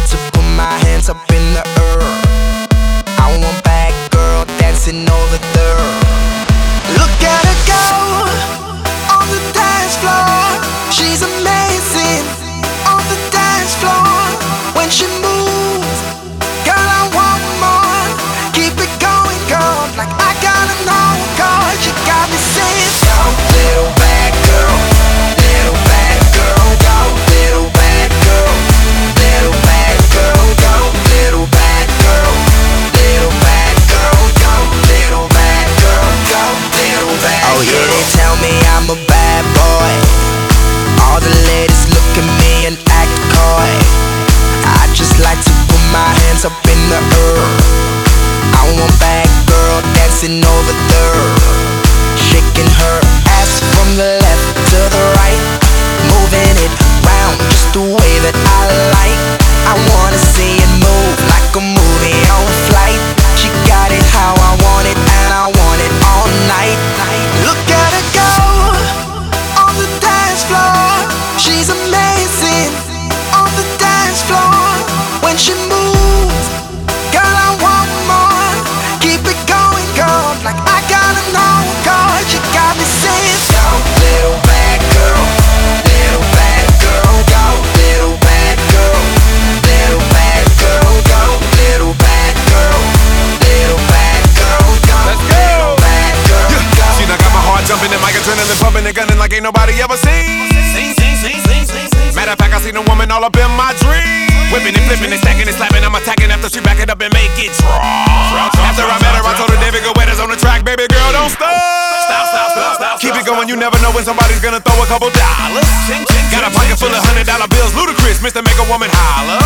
to put my hands up in the air. I want bad girl dancing all the dirt. Look at her go on the dance floor. She's amazing on the dance floor. When she moves, girl, I want more. Keep it going, girl, like I gotta know, girl. You got me saying, go, little bad girl, little bad girl, go, little bad girl, little bad girl, go, little bad girl, little bad girl, go, little bad girl, go, little bad girl. Oh yeah, they tell me I'm a bad boy. All the ladies look at me and act coy. I just like to put my hands up in the air. I want bad girl dancing over there, shaking her ass from the left to the right, moving it round just the way that I like. I wanna see it move like a movie on flight. She got it how I want it, and I want it all night. Look at her go on the dance floor. She's amazing on the dance floor. When she moves, girl, I want more. Keep it going, girl, like I gotta know, girl. You got me saying, go, little bad girl, little bad girl, go, little bad girl, little bad girl, go, little bad girl, little bad girl, go, little bad girl, go. See, I got my heart jumping and my adrenaline pumping and gunning like ain't nobody ever seen. Matter of fact, I seen a woman all up in my dreams, whipping and flipping and stacking and slapping. I'm attacking after she back it up and make it drop. After I met her, I told her David Guetta's on the track. Baby girl, don't stop. Keep it going, you never know when somebody's gonna throw a couple dollars. Got a pocket full of $100 bills, ludicrous, Mr. Make a Woman holler.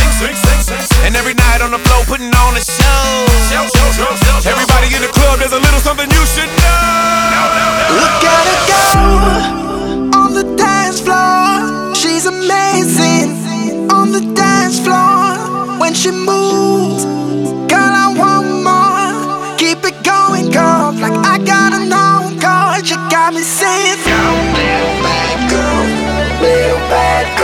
And every night on the floor, putting on a show. Everybody in the club, there's a little something you should know. Look at her go on the dance floor. She's amazing on the dance floor. When she moves, girl, I want more. Keep it going, girl, like I gotta know, girl. You got me saying, go, little bad girl, little bad girl.